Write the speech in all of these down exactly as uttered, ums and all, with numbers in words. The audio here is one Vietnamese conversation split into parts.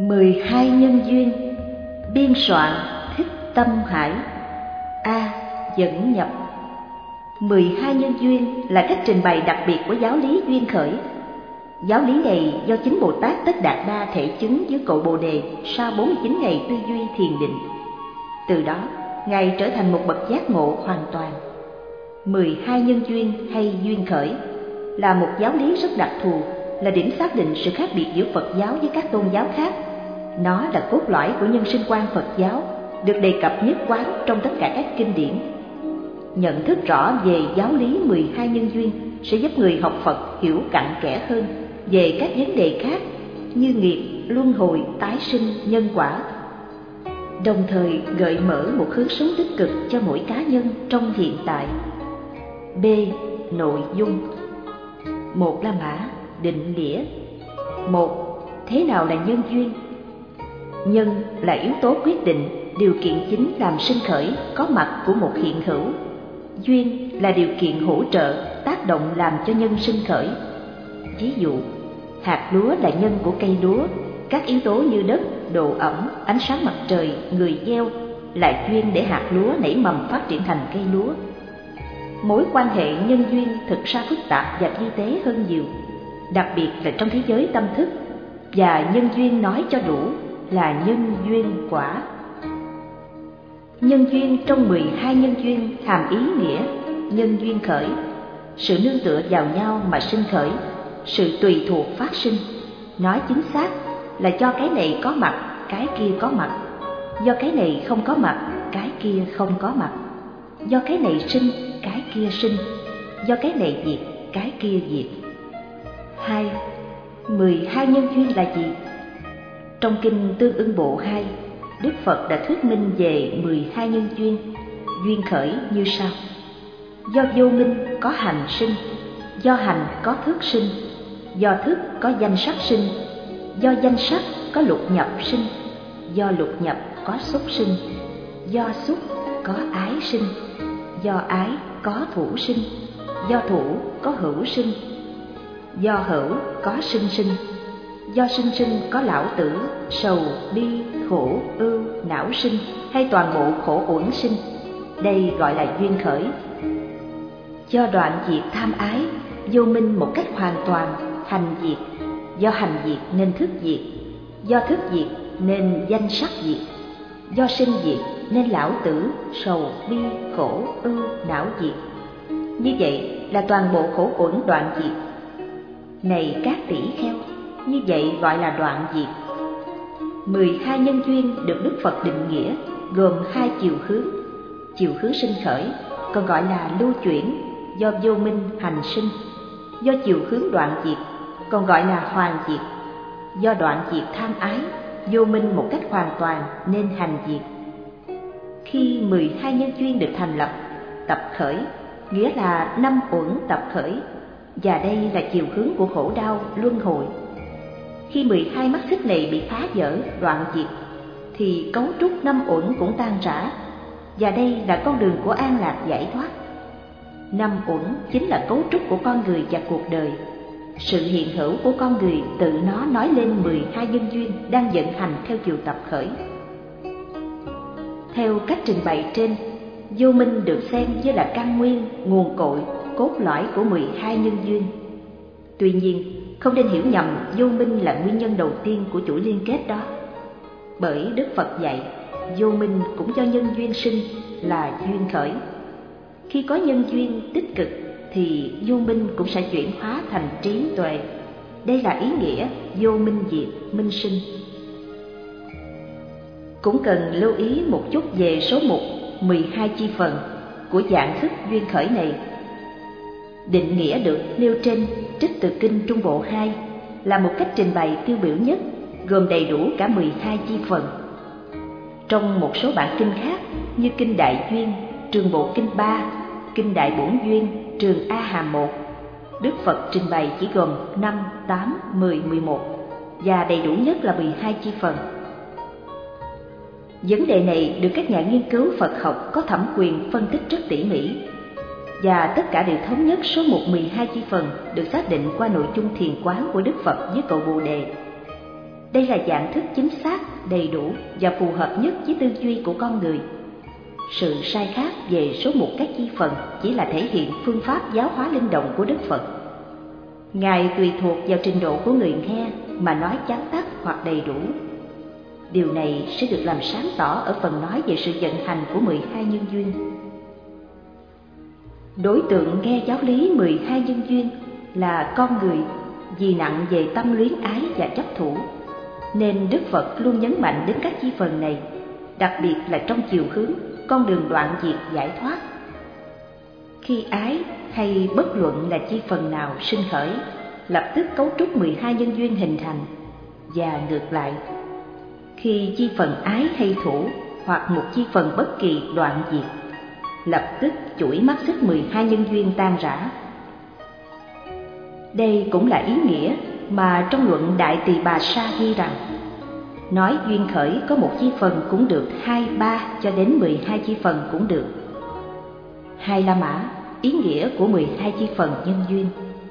mười hai nhân duyên. Biên soạn Thích Tâm Hải. A. Dẫn nhập. mười hai nhân duyên là cách trình bày đặc biệt của giáo lý duyên khởi. Giáo lý này do chính Bồ Tát Tất Đạt Đa thể chứng với cội Bồ Đề sau bốn mươi chín ngày tư duy thiền định. Từ đó, Ngài trở thành một bậc giác ngộ hoàn toàn. mười hai nhân duyên hay duyên khởi là một giáo lý rất đặc thù, là điểm xác định sự khác biệt giữa Phật giáo với các tôn giáo khác. Nó là cốt lõi của nhân sinh quan Phật giáo, được đề cập nhất quán trong tất cả các kinh điển. Nhận thức rõ về giáo lý mười hai nhân duyên sẽ giúp người học Phật hiểu cặn kẽ hơn về các vấn đề khác như nghiệp, luân hồi, tái sinh, nhân quả, đồng thời gợi mở một hướng sống tích cực cho mỗi cá nhân trong hiện tại. B. Nội dung. Một La Mã định nghĩa. Một. Thế nào là nhân duyên? Nhân là yếu tố quyết định, điều kiện chính làm sinh khởi, có mặt của một hiện hữu. Duyên là điều kiện hỗ trợ, tác động làm cho nhân sinh khởi. Ví dụ, hạt lúa là nhân của cây lúa, các yếu tố như đất, độ ẩm, ánh sáng mặt trời, người gieo là duyên để hạt lúa nảy mầm phát triển thành cây lúa. Mối quan hệ nhân duyên thực ra phức tạp và vi tế hơn nhiều, đặc biệt là trong thế giới tâm thức, và nhân duyên nói cho đủ là nhân duyên quả. Nhân duyên trong mười hai nhân duyên hàm ý nghĩa nhân duyên khởi, sự nương tựa vào nhau mà sinh khởi, sự tùy thuộc phát sinh. Nói chính xác là do cái này có mặt, cái kia có mặt; do cái này không có mặt, cái kia không có mặt; do cái này sinh, cái kia sinh; do cái này diệt, cái kia diệt. Hai. mười hai nhân duyên là gì? Trong kinh Tương Ưng Bộ hai, Đức Phật đã thuyết minh về mười hai nhân duyên, duyên khởi như sau: do vô minh có hành sinh, do hành có thức sinh, do thức có danh sắc sinh, do danh sắc có lục nhập sinh, do lục nhập có xúc sinh, do xúc có ái sinh, do ái có thủ sinh, do thủ có hữu sinh, do hữu có sinh sinh, do sinh sinh có lão tử, sầu, bi, khổ, ưu, não sinh hay toàn bộ khổ uẩn sinh. Đây gọi là duyên khởi. Do đoạn diệt tham ái, vô minh một cách hoàn toàn, hành diệt. Do hành diệt nên thức diệt, do thức diệt nên danh sắc diệt, do sinh diệt nên lão tử, sầu, bi, khổ, ưu, não diệt. Như vậy là toàn bộ khổ uẩn đoạn diệt. Này các tỷ kheo, như vậy gọi là đoạn diệt. mười hai nhân duyên được Đức Phật định nghĩa gồm hai chiều hướng. Chiều hướng sinh khởi còn gọi là lưu chuyển, do vô minh hành sinh; do chiều hướng đoạn diệt còn gọi là hoàn diệt, do đoạn diệt tham ái, vô minh một cách hoàn toàn nên hành diệt. Khi mười hai nhân duyên được thành lập, tập khởi nghĩa là năm uẩn tập khởi, và đây là chiều hướng của khổ đau luân hồi. Khi mười hai mắt xích này bị phá vỡ, đoạn diệt, thì cấu trúc năm uẩn cũng tan rã, và đây là con đường của an lạc giải thoát. Năm uẩn chính là cấu trúc của con người và cuộc đời. Sự hiện hữu của con người tự nó nói lên mười hai nhân duyên đang vận hành theo chiều tập khởi. Theo cách trình bày trên, vô minh được xem như là căn nguyên, nguồn cội, cốt lõi của mười hai nhân duyên. Tuy nhiên, không nên hiểu nhầm vô minh là nguyên nhân đầu tiên của chuỗi liên kết đó. Bởi Đức Phật dạy, vô minh cũng do nhân duyên sinh, là duyên khởi. Khi có nhân duyên tích cực thì vô minh cũng sẽ chuyển hóa thành trí tuệ. Đây là ý nghĩa vô minh diệt, minh sinh. Cũng cần lưu ý một chút về số mục mười hai chi phần của dạng thức duyên khởi này. Định nghĩa được nêu trên trích từ kinh Trung Bộ hai là một cách trình bày tiêu biểu nhất, gồm đầy đủ cả mười hai chi phần. Trong một số bản kinh khác như kinh Đại Duyên, Trường Bộ Kinh ba, kinh Đại Bổn Duyên, Trường A Hàm một, Đức Phật trình bày chỉ gồm năm, tám, mười, mười một, và đầy đủ nhất là mười hai chi phần. Vấn đề này được các nhà nghiên cứu Phật học có thẩm quyền phân tích rất tỉ mỉ, và tất cả đều thống nhất số mục mười hai chi phần được xác định qua nội dung thiền quán của Đức Phật với cội Bồ Đề. Đây là dạng thức chính xác, đầy đủ và phù hợp nhất với tư duy của con người. Sự sai khác về số một các chi phần chỉ là thể hiện phương pháp giáo hóa linh động của Đức Phật. Ngài tùy thuộc vào trình độ của người nghe mà nói chán tắt hoặc đầy đủ. Điều này sẽ được làm sáng tỏ ở phần nói về sự vận hành của mười hai nhân duyên. Đối tượng nghe giáo lý mười hai nhân duyên là con người vì nặng về tâm luyến ái và chấp thủ, nên Đức Phật luôn nhấn mạnh đến các chi phần này, đặc biệt là trong chiều hướng con đường đoạn diệt giải thoát. Khi ái hay bất luận là chi phần nào sinh khởi, lập tức cấu trúc mười hai nhân duyên hình thành, và ngược lại. Khi chi phần ái hay thủ hoặc một chi phần bất kỳ đoạn diệt, lập tức chuỗi mắt xích mười hai nhân duyên tan rã. Đây cũng là ý nghĩa mà trong luận Đại Tỳ Bà Sa ghi rằng, nói duyên khởi có một chi phần cũng được, hai, ba cho đến mười hai chi phần cũng được. Hai La Mã, ý nghĩa của mười hai chi phần nhân duyên.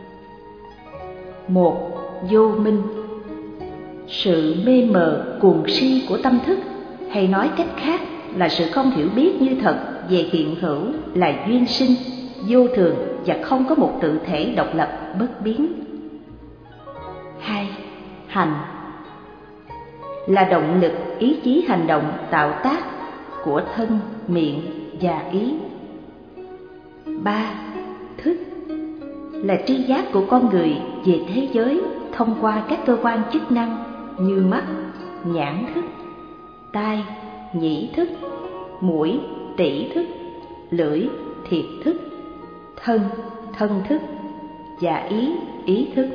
Một, vô minh. Sự mê mờ cuồng si của tâm thức, hay nói cách khác là sự không hiểu biết như thật về hiện hữu là duyên sinh, vô thường và không có một tự thể độc lập bất biến. Hai, hành. Là động lực ý chí hành động tạo tác của thân, miệng và ý. Ba, thức. Là tri giác của con người về thế giới thông qua các cơ quan chức năng như mắt, nhãn thức, tai, nhĩ thức, mũi, tỷ thức, lưỡi, thiệt thức, thân, thân thức và ý, ý thức.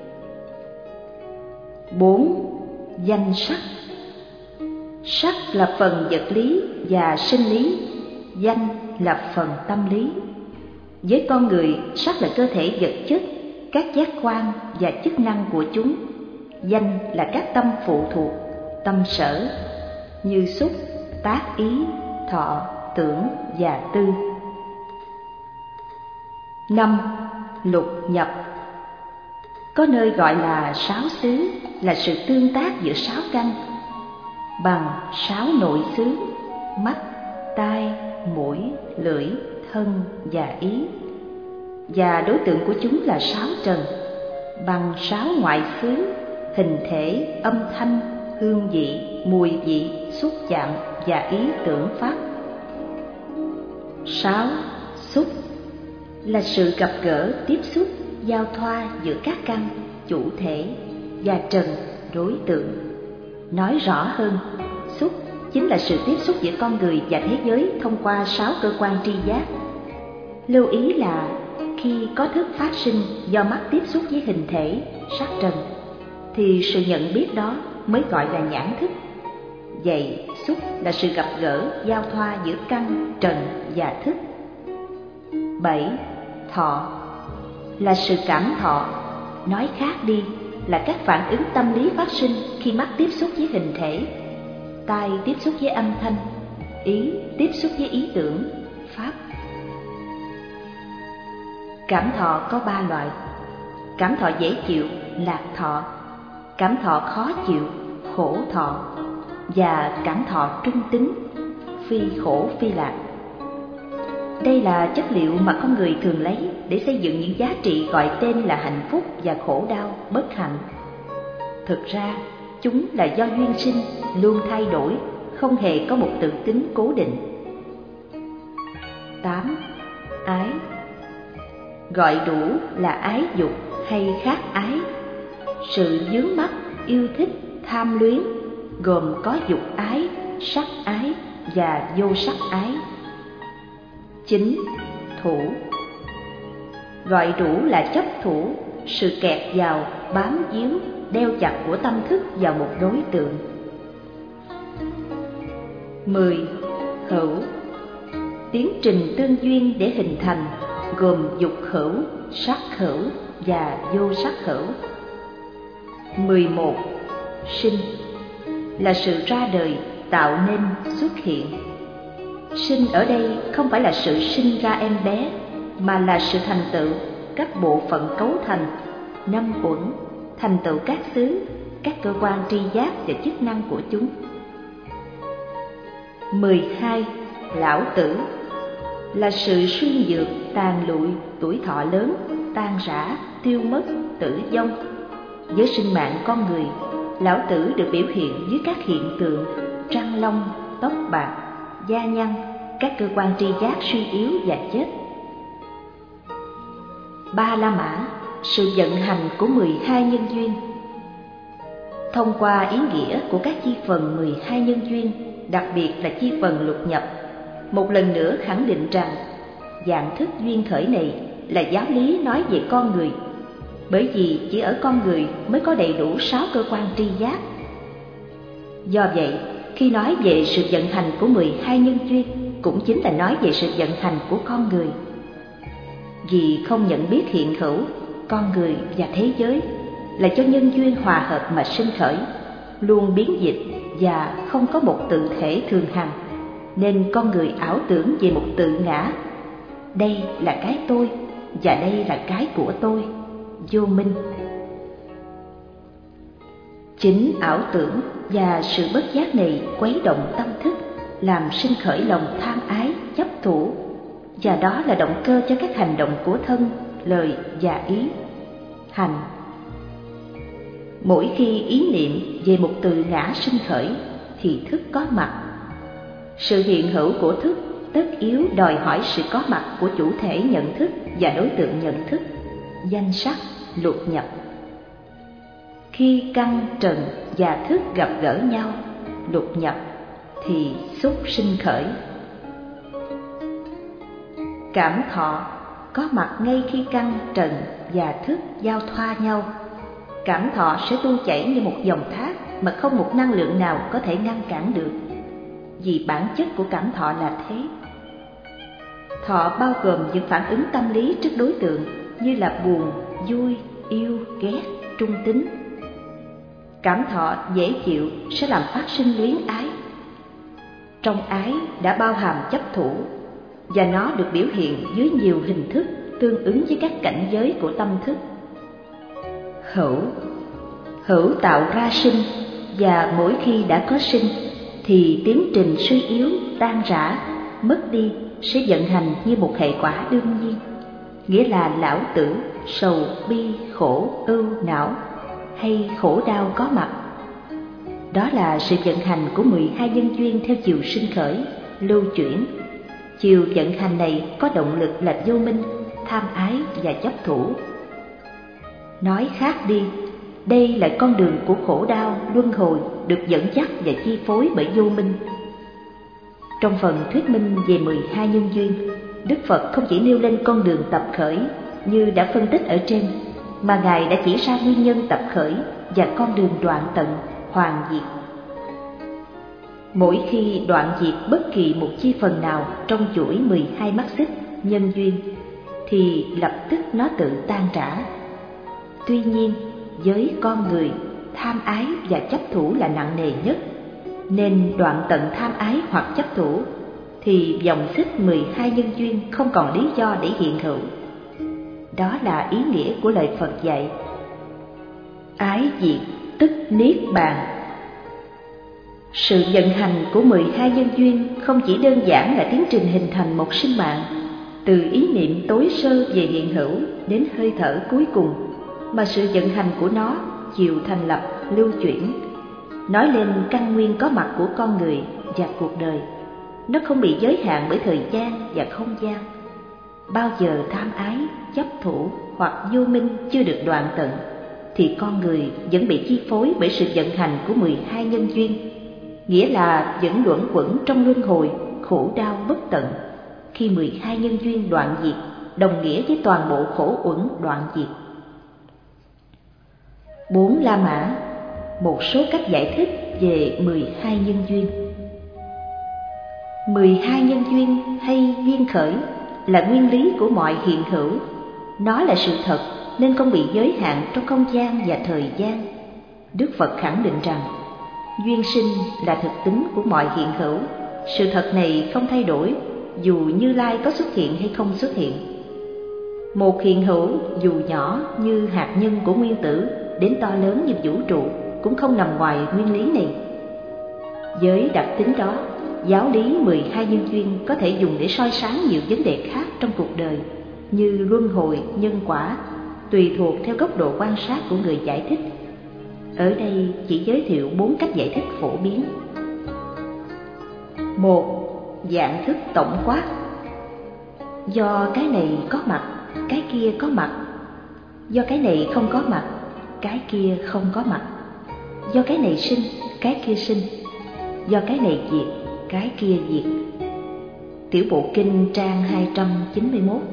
Bốn, danh sắc. Sắc là phần vật lý và sinh lý, danh là phần tâm lý. Với con người, sắc là cơ thể vật chất, các giác quan và chức năng của chúng. Danh là các tâm phụ thuộc, tâm sở, như xúc, tác ý, thọ, tưởng và tư. Năm, lục nhập. Có nơi gọi là sáu xứ, là sự tương tác giữa sáu căn bằng sáu nội xứ: mắt, tai, mũi, lưỡi, thân và ý. Và đối tượng của chúng là sáu trần bằng sáu ngoại xứ: hình thể, âm thanh, hương vị, mùi vị, xúc chạm và ý tưởng pháp. Sáu, xúc. Là sự gặp gỡ, tiếp xúc, giao thoa giữa các căn, chủ thể, và trần, đối tượng. Nói rõ hơn, xúc chính là sự tiếp xúc giữa con người và thế giới thông qua sáu cơ quan tri giác. Lưu ý là khi có thức phát sinh do mắt tiếp xúc với hình thể, sắc trần, thì sự nhận biết đó mới gọi là nhãn thức. Vậy, xúc là sự gặp gỡ, giao thoa giữa căn, trần và thức. Bảy, thọ. Là sự cảm thọ. Nói khác đi là các phản ứng tâm lý phát sinh khi mắt tiếp xúc với hình thể, tai tiếp xúc với âm thanh, ý tiếp xúc với ý tưởng, pháp. Cảm thọ có ba loại: cảm thọ dễ chịu, lạc thọ; cảm thọ khó chịu, khổ thọ; và cảm thọ trung tính, phi khổ phi lạc. Đây là chất liệu mà con người thường lấy để xây dựng những giá trị gọi tên là hạnh phúc và khổ đau, bất hạnh. Thực ra, chúng là do duyên sinh, luôn thay đổi, không hề có một tự tính cố định. Tám, ái. Gọi đủ là ái dục hay khác ái. Sự dướng mắc, yêu thích, tham luyến gồm có dục ái, sắc ái và vô sắc ái. Chín, thủ. Gọi đủ là chấp thủ, sự kẹt vào, bám víu, đeo chặt của tâm thức vào một đối tượng. Mười, hữu. Tiến trình tương duyên để hình thành gồm dục hữu, sắc hữu và vô sắc hữu. Mười một, sinh. Là sự ra đời, tạo nên, xuất hiện. Sinh ở đây không phải là sự sinh ra em bé, mà là sự thành tựu các bộ phận cấu thành, năm uẩn, thành tựu các xứ, các cơ quan tri giác và chức năng của chúng. mười hai. Lão tử là sự suy nhược, tàn lụi, tuổi thọ lớn, tan rã, tiêu mất, tử vong. Với sinh mạng con người, lão tử được biểu hiện dưới các hiện tượng răng long, tóc bạc, da nhăn, các cơ quan tri giác suy yếu và chết. Ba La Mã, sự vận hành của mười hai nhân duyên. Thông qua ý nghĩa của các chi phần mười hai nhân duyên, đặc biệt là chi phần lục nhập, một lần nữa khẳng định rằng dạng thức duyên khởi này là giáo lý nói về con người, bởi vì chỉ ở con người mới có đầy đủ sáu cơ quan tri giác. Do vậy, khi nói về sự vận hành của mười hai nhân duyên, cũng chính là nói về sự vận hành của con người. Vì không nhận biết hiện hữu, con người và thế giới là cho nhân duyên hòa hợp mà sinh khởi, luôn biến dịch và không có một tự thể thường hằng, nên con người ảo tưởng về một tự ngã. Đây là cái tôi và đây là cái của tôi, vô minh. Chính ảo tưởng và sự bất giác này quấy động tâm thức, làm sinh khởi lòng tham ái, chấp thủ, và đó là động cơ cho các hành động của thân, lời và ý. Hành. Mỗi khi ý niệm về một tự ngã sinh khởi thì thức có mặt. Sự hiện hữu của thức tất yếu đòi hỏi sự có mặt của chủ thể nhận thức và đối tượng nhận thức, danh sắc, lục nhập. Khi căn, trần và thức gặp gỡ nhau, lục nhập, thì xúc sinh khởi. Cảm thọ có mặt ngay khi căn, trần và thức giao thoa nhau. Cảm thọ sẽ tuôn chảy như một dòng thác mà không một năng lượng nào có thể ngăn cản được, vì bản chất của cảm thọ là thế. Thọ bao gồm những phản ứng tâm lý trước đối tượng như là buồn, vui, yêu, ghét, trung tính. Cảm thọ dễ chịu sẽ làm phát sinh luyến ái. Trong ái đã bao hàm chấp thủ, và nó được biểu hiện dưới nhiều hình thức tương ứng với các cảnh giới của tâm thức. Hữu Hữu tạo ra sinh, và mỗi khi đã có sinh thì tiến trình suy yếu, tan rã, mất đi sẽ vận hành như một hệ quả đương nhiên, nghĩa là lão tử, sầu, bi, khổ, ưu, não hay khổ đau có mặt. Đó là sự vận hành của mười hai nhân duyên theo chiều sinh khởi, lưu chuyển. Chiều vận hành này có động lực là vô minh, tham ái và chấp thủ. Nói khác đi, đây là con đường của khổ đau, luân hồi được dẫn dắt và chi phối bởi vô minh. Trong phần thuyết minh về mười hai nhân duyên, Đức Phật không chỉ nêu lên con đường tập khởi như đã phân tích ở trên, mà Ngài đã chỉ ra nguyên nhân tập khởi và con đường đoạn tận, hoàn diệt. Mỗi khi đoạn diệt bất kỳ một chi phần nào trong chuỗi mười hai mắt xích nhân duyên, thì lập tức nó tự tan rã. Tuy nhiên, với con người, tham ái và chấp thủ là nặng nề nhất, nên đoạn tận tham ái hoặc chấp thủ, thì dòng xích mười hai nhân duyên không còn lý do để hiện hữu. Đó là ý nghĩa của lời Phật dạy: ái diệt tức niết bàn. Sự vận hành của mười hai nhân duyên không chỉ đơn giản là tiến trình hình thành một sinh mạng, từ ý niệm tối sơ về hiện hữu đến hơi thở cuối cùng, mà sự vận hành của nó chiều thành lập, lưu chuyển, nói lên căn nguyên có mặt của con người và cuộc đời. Nó không bị giới hạn bởi thời gian và không gian. Bao giờ tham ái, chấp thủ hoặc vô minh chưa được đoạn tận, thì con người vẫn bị chi phối bởi sự vận hành của mười hai nhân duyên, nghĩa là vẫn luẩn quẩn trong luân hồi khổ đau bất tận. Khi mười hai nhân duyên đoạn diệt, đồng nghĩa với toàn bộ khổ uẩn đoạn diệt. Bốn La Mã, một số cách giải thích về mười hai nhân duyên. mười hai nhân duyên hay duyên khởi là nguyên lý của mọi hiện hữu. Nó là sự thật nên không bị giới hạn trong không gian và thời gian. Đức Phật khẳng định rằng duyên sinh là thực tính của mọi hiện hữu. Sự thật này không thay đổi dù Như Lai có xuất hiện hay không xuất hiện. Một hiện hữu dù nhỏ như hạt nhân của nguyên tử đến to lớn như vũ trụ cũng không nằm ngoài nguyên lý này. Với đặc tính đó, giáo lý mười hai nhân duyên có thể dùng để soi sáng nhiều vấn đề khác trong cuộc đời như luân hồi, nhân quả, tùy thuộc theo góc độ quan sát của người giải thích. Ở đây chỉ giới thiệu bốn cách giải thích phổ biến. Một, dạng thức tổng quát. Do cái này có mặt, cái kia có mặt. Do cái này không có mặt, cái kia không có mặt. Do cái này sinh, cái kia sinh. Do cái này diệt, cái kia diệt. Tiểu bộ kinh trang hai trăm chín mươi mốt.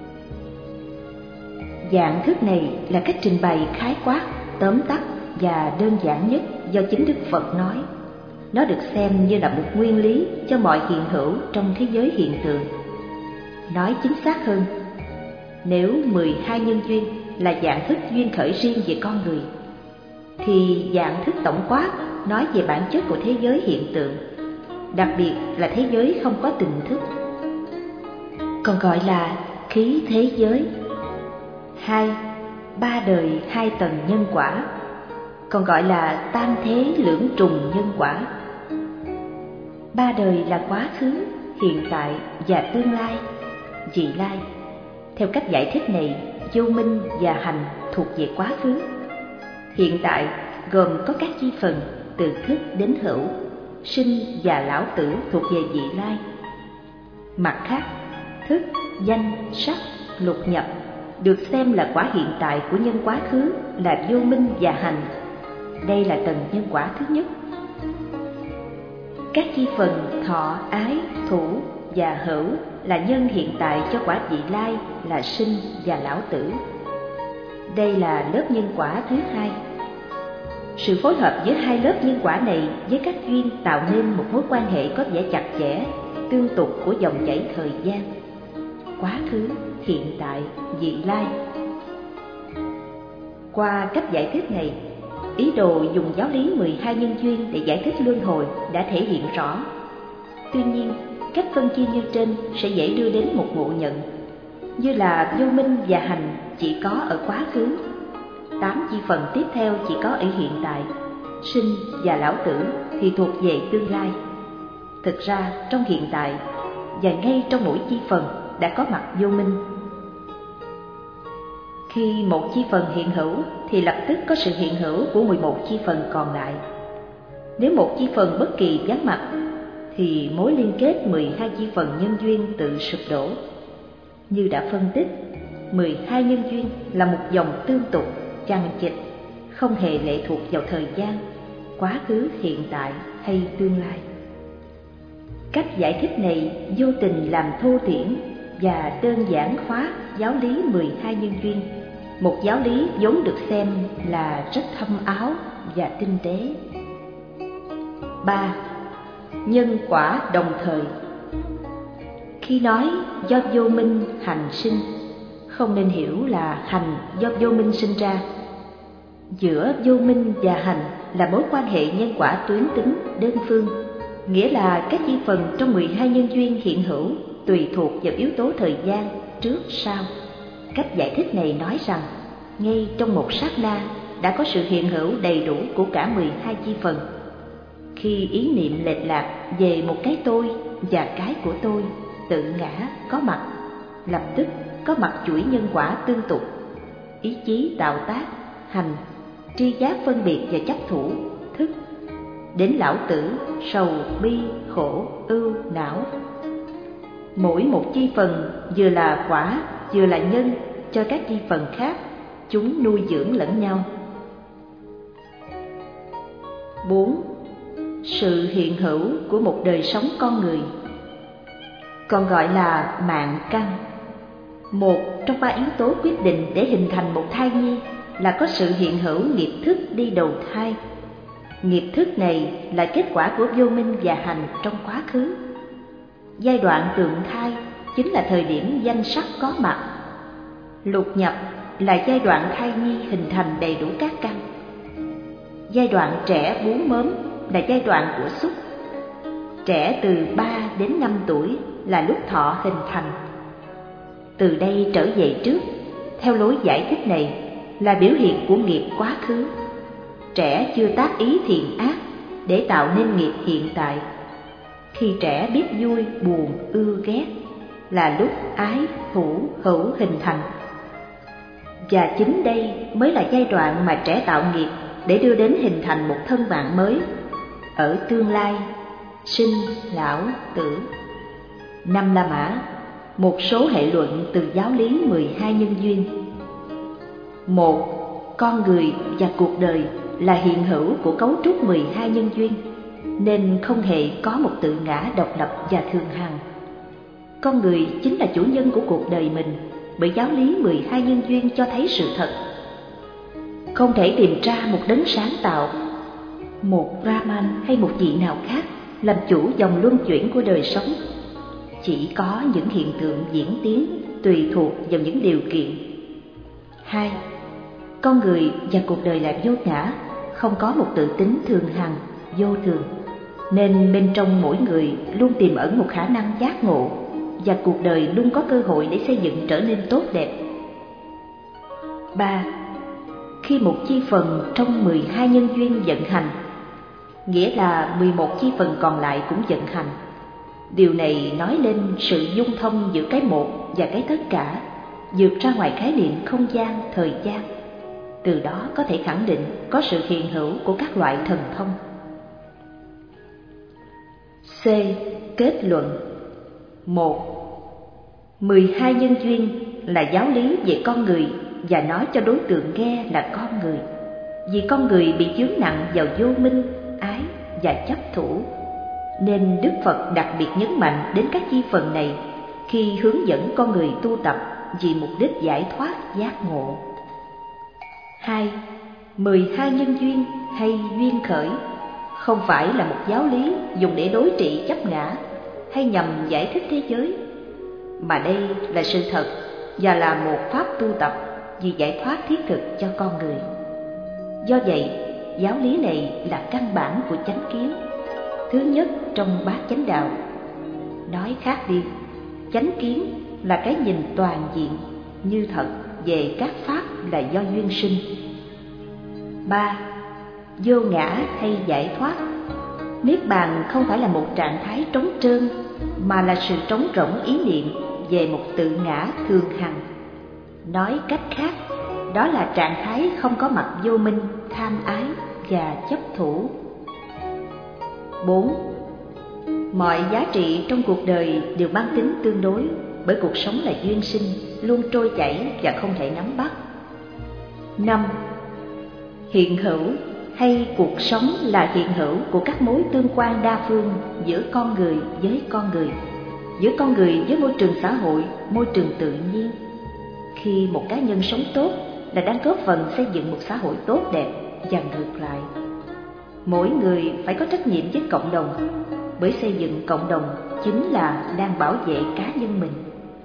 Dạng thức này là cách trình bày khái quát, tóm tắt và đơn giản nhất do chính Đức Phật nói. Nó được xem như là một nguyên lý cho mọi hiện hữu trong thế giới hiện tượng. Nói chính xác hơn, nếu mười hai nhân duyên là dạng thức duyên khởi riêng về con người, thì dạng thức tổng quát nói về bản chất của thế giới hiện tượng, đặc biệt là thế giới không có tình thức, còn gọi là khí thế giới. Hai, ba đời hai tầng nhân quả, còn gọi là tam thế lưỡng trùng nhân quả. Ba đời là quá khứ, hiện tại và tương lai, vị lai. Theo cách giải thích này, vô minh và hành thuộc về quá khứ. Hiện tại gồm có các chi phần từ thức đến hữu, sinh và lão tử thuộc về vị lai. Mặt khác, thức, danh, sắc, lục nhập được xem là quả hiện tại của nhân quá khứ là vô minh và hành. Đây là tầng nhân quả thứ nhất. Các chi phần thọ, ái, thủ và hữu là nhân hiện tại cho quả vị lai là sinh và lão tử. Đây là lớp nhân quả thứ hai. Sự phối hợp giữa hai lớp nhân quả này với các duyên tạo nên một mối quan hệ có vẻ chặt chẽ, tương tục của dòng chảy thời gian, quá khứ, hiện tại, vị lai. Qua cách giải thích này, ý đồ dùng giáo lý mười hai nhân duyên để giải thích luân hồi đã thể hiện rõ. Tuy nhiên, cách phân chia như trên sẽ dễ đưa đến một ngộ nhận, như là vô minh và hành chỉ có ở quá khứ, tám chi phần tiếp theo chỉ có ở hiện tại, sinh và lão tử thì thuộc về tương lai. Thực ra trong hiện tại và ngay trong mỗi chi phần đã có mặt vô minh. Khi một chi phần hiện hữu thì lập tức có sự hiện hữu của mười một chi phần còn lại. Nếu một chi phần bất kỳ vắng mặt thì mối liên kết mười hai chi phần nhân duyên tự sụp đổ. Như đã phân tích, mười hai nhân duyên là một dòng tương tục, chằng chịt, không hề lệ thuộc vào thời gian, quá khứ, hiện tại hay tương lai. Cách giải thích này vô tình làm thô thiển và đơn giản hóa giáo lý mười hai nhân duyên, một giáo lý vốn được xem là rất thâm áo và tinh tế. Ba, nhân quả đồng thời. Khi nói do vô minh hành sinh, không nên hiểu là hành do vô minh sinh ra. Giữa vô minh và hành là mối quan hệ nhân quả tuyến tính đơn phương, nghĩa là các chi phần trong mười hai nhân duyên hiện hữu tùy thuộc vào yếu tố thời gian trước sau. Cách giải thích này nói rằng ngay trong một sát na đã có sự hiện hữu đầy đủ của cả mười hai chi phần. Khi ý niệm lệch lạc về một cái tôi và cái của tôi tự ngã có mặt, lập tức có mặt chuỗi nhân quả tương tục, ý chí tạo tác, hành, tri giác phân biệt và chấp thủ, thức, đến lão tử, sầu, bi, khổ, ưu, não. Mỗi một chi phần vừa là quả, vừa là nhân cho các chi phần khác, chúng nuôi dưỡng lẫn nhau. Bốn, sự hiện hữu của một đời sống con người, còn gọi là mạng căn. Một trong ba yếu tố quyết định để hình thành một thai nhi là có sự hiện hữu nghiệp thức đi đầu thai. Nghiệp thức này là kết quả của vô minh và hành trong quá khứ. Giai đoạn tượng thai chính là thời điểm danh sắc có mặt. Lục nhập là giai đoạn thai nhi hình thành đầy đủ các căn. Giai đoạn trẻ bú mớm là giai đoạn của xúc. Trẻ từ ba đến năm tuổi là lúc thọ hình thành. Từ đây trở về trước, theo lối giải thích này, là biểu hiện của nghiệp quá khứ. Trẻ chưa tác ý thiện ác để tạo nên nghiệp hiện tại. Khi trẻ biết vui, buồn, ưa, ghét là lúc ái, thủ, hữu hình thành. Và chính đây mới là giai đoạn mà trẻ tạo nghiệp để đưa đến hình thành một thân bạn mới ở tương lai, sinh, lão, tử. Năm La Mã, một số hệ luận từ giáo lý mười hai nhân duyên. Một, con người và cuộc đời là hiện hữu của cấu trúc mười hai nhân duyên, nên không hề có một tự ngã độc lập và thường hằng. Con người chính là chủ nhân của cuộc đời mình, bởi giáo lý mười hai nhân duyên cho thấy sự thật. Không thể tìm ra một đấng sáng tạo, một Brahman hay một vị nào khác làm chủ dòng luân chuyển của đời sống. Chỉ có những hiện tượng diễn tiến tùy thuộc vào những điều kiện. Hai, con người và cuộc đời là vô ngã, không có một tự tính thường hằng, vô thường, nên bên trong mỗi người luôn tiềm ẩn một khả năng giác ngộ, và cuộc đời luôn có cơ hội để xây dựng trở nên tốt đẹp. Ba, khi một chi phần trong mười hai nhân duyên vận hành, nghĩa là mười một chi phần còn lại cũng vận hành. Điều này nói lên sự dung thông giữa cái một và cái tất cả, vượt ra ngoài khái niệm không gian, thời gian. Từ đó có thể khẳng định có sự hiện hữu của các loại thần thông. C. Kết luận. Một. mười hai nhân duyên là giáo lý về con người, và nói cho đối tượng nghe là con người, vì con người bị chướng nặng vào vô minh, ái và chấp thủ, nên Đức Phật đặc biệt nhấn mạnh đến các chi phần này khi hướng dẫn con người tu tập vì mục đích giải thoát giác ngộ. Hai. mười hai nhân duyên hay duyên khởi không phải là một giáo lý dùng để đối trị chấp ngã hay nhằm giải thích thế giới, mà đây là sự thật và là một pháp tu tập vì giải thoát thiết thực cho con người. Do vậy, giáo lý này là căn bản của chánh kiến, thứ nhất trong bát chánh đạo. Nói khác đi, chánh kiến là cái nhìn toàn diện như thật về các pháp là do duyên sinh. Ba. Vô ngã hay giải thoát. Niết bàn không phải là một trạng thái trống trơn, mà là sự trống rỗng ý niệm về một tự ngã thường hằng. Nói cách khác, đó là trạng thái không có mặt vô minh, tham ái và chấp thủ. Bốn. Mọi giá trị trong cuộc đời đều mang tính tương đối, bởi cuộc sống là duyên sinh, luôn trôi chảy và không thể nắm bắt. Năm. Hiện hữu hay cuộc sống là hiện hữu của các mối tương quan đa phương giữa con người với con người, giữa con người với môi trường xã hội, môi trường tự nhiên. Khi một cá nhân sống tốt là đang góp phần xây dựng một xã hội tốt đẹp, và ngược lại. Mỗi người phải có trách nhiệm với cộng đồng, bởi xây dựng cộng đồng chính là đang bảo vệ cá nhân mình.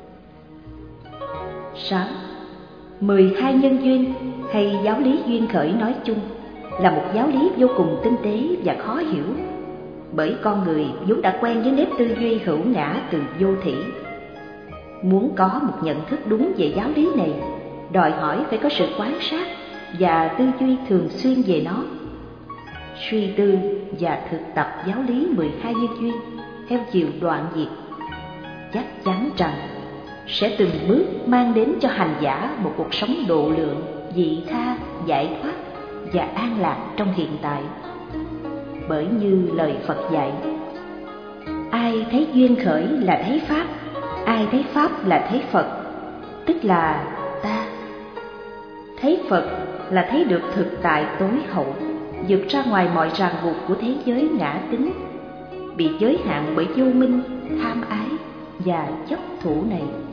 Sáu. mười hai nhân duyên hay giáo lý duyên khởi nói chung là một giáo lý vô cùng tinh tế và khó hiểu, bởi con người vốn đã quen với nếp tư duy hữu ngã từ vô thỉ. Muốn có một nhận thức đúng về giáo lý này, đòi hỏi phải có sự quan sát và tư duy thường xuyên về nó. Suy tư và thực tập giáo lý mười hai nhân duyên theo chiều đoạn diệt, chắc chắn rằng sẽ từng bước mang đến cho hành giả một cuộc sống độ lượng, vị tha, giải thoát và an lạc trong hiện tại. Bởi như lời Phật dạy, ai thấy duyên khởi là thấy Pháp, ai thấy Pháp là thấy Phật, tức là ta. Thấy Phật là thấy được thực tại tối hậu, vượt ra ngoài mọi ràng buộc của thế giới ngã tính, bị giới hạn bởi vô minh, tham ái và chấp thủ này.